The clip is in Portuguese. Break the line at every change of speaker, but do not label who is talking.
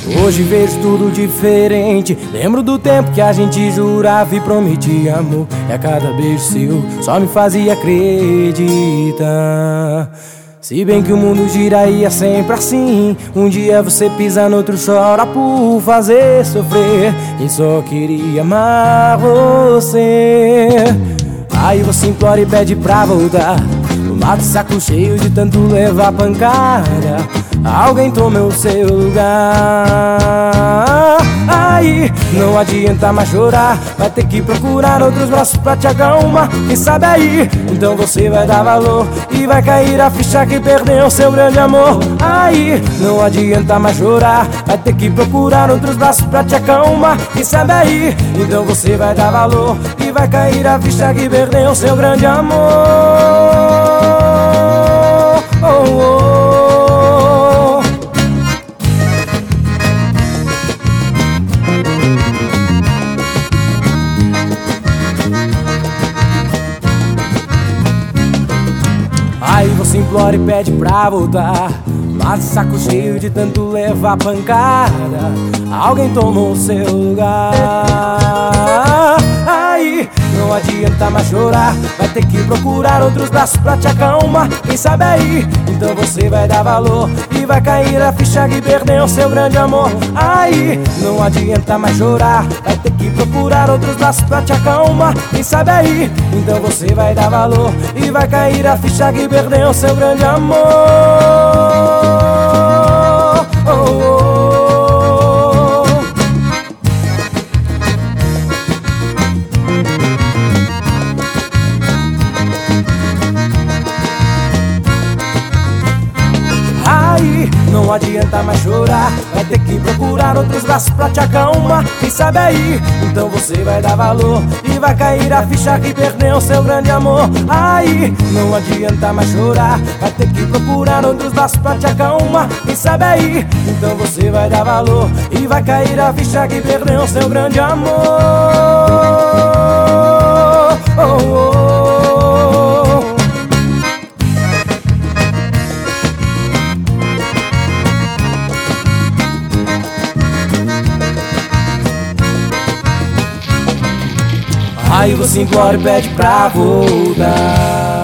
Hoje vejo tudo diferente. Lembro do tempo que a gente jurava e prometia amor, e a cada beijo seu só me fazia acreditar. Se bem que o mundo gira e é sempre assim, um dia você pisa, no outro chora por fazer sofrer. E só queria amar você. Aí você implora e pede pra voltar, no mato saco cheio de tanto levar pancada. Alguém toma o seu lugar. Aí não adianta mais chorar, vai ter que procurar outros braços pra te acalmar. Quem sabe aí, então você vai dar valor e vai cair a ficha que perdeu seu grande amor. Aí não adianta mais chorar, vai ter que procurar outros braços pra te acalmar. Quem sabe aí, então você vai dar valor e vai cair a ficha que perdeu seu grande amor. Oh, oh. Aí você implora e pede pra voltar, mas saco cheio de tanto levar pancada. Alguém tomou o seu lugar. Aí não adianta mais chorar, vai ter que procurar outros braços pra te acalmar. Quem sabe aí, então você vai dar valor e vai cair a ficha que perdeu seu grande amor. Aí não adianta mais chorar, vai ter que procurar outros braços pra te acalmar. Quem sabe aí, então você vai dar valor e vai cair a ficha que perdeu seu grande amor. Oh, oh. Aí não adianta mais chorar, vai ter que procurar outros braços pra te acalmar. Quem sabe aí, então você vai dar valor e vai cair a ficha que perdeu seu grande amor. Aí não adianta mais chorar, vai ter que procurar outros braços pra te acalmar. Quem sabe aí, então você vai dar valor e vai cair a ficha que perdeu seu grande amor. Oh, oh. Aí você implora e pede pra voltar,